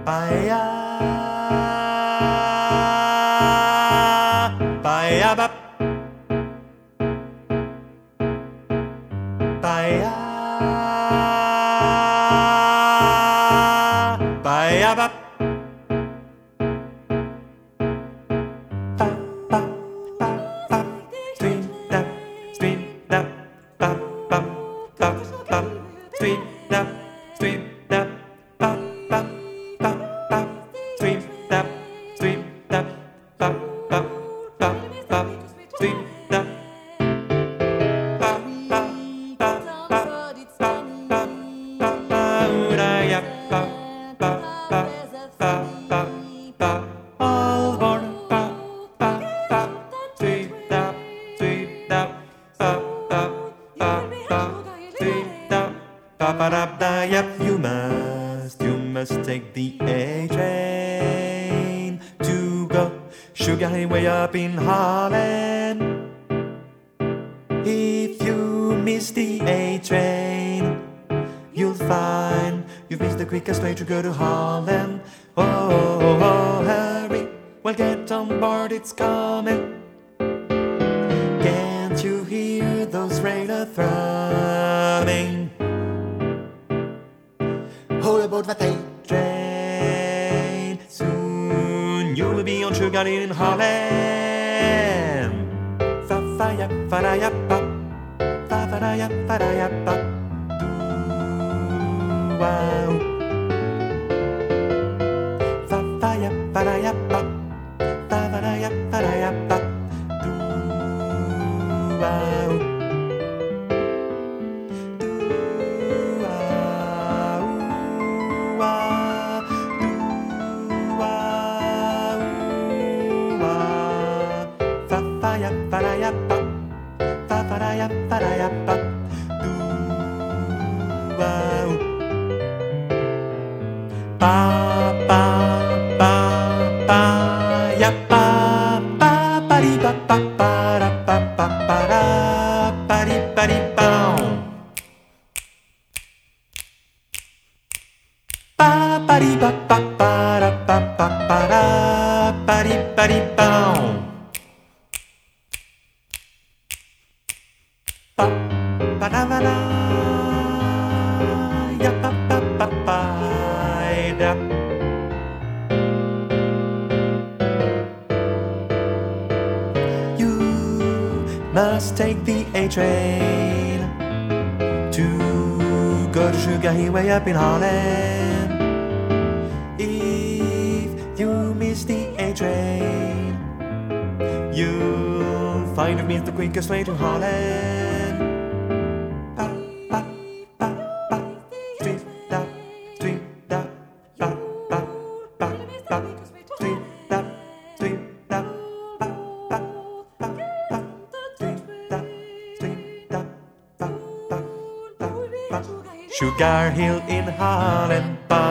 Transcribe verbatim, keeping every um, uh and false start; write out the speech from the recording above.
Paella, paella, bap. Paella, paella, bap. Pa, pa, pa, pa. Stream, dap, stream, dap, bap, bap, bap, bap. Stream, dap, stream, dap, bap, bap, bap, bap. Stream, dap, stream, dap, bap, bap, bap, bap. Stream, dap. Yep, you must, you must take the A train to go Sugar Hill way up in Holland. If you miss the A train, you'll find you've missed the quickest way to go to Holland. Oh, oh, oh, oh, hurry, well get on board, it's coming. Can't you hear those radar throbbing? Hold aboard that A train, soon you'll be on Sugar Hill in Holland. Fa fa ya fa da ya pa, fa fa da ya fa da ya pa, do wow. Fa fa ya fa da ya pa, fa fa da ya fa da ya pa, do wow. Fa-fa-ya-fa-da-ya-pa, fa-fa-da-ya-fa-da-ya-pa, do-wow. Pa-pa-pa-pa-ya-pa, pa-pa-ri-pa-pa-pa-ra-pa-pa-pa-ra-pa-ri-pa-ri-pow. Pa-pa-ri-pa-pa-pa-ra-pa-pa-pa-ra-pa-ri-pa-ri-pow. Pa pa da ba da ya pa pa pa pa da. You must take the A train to go to Sugar Hill way up in Holland. If you miss the A train, you'll find you've missed the quickest way to Holland. Sugar Hill in Holland.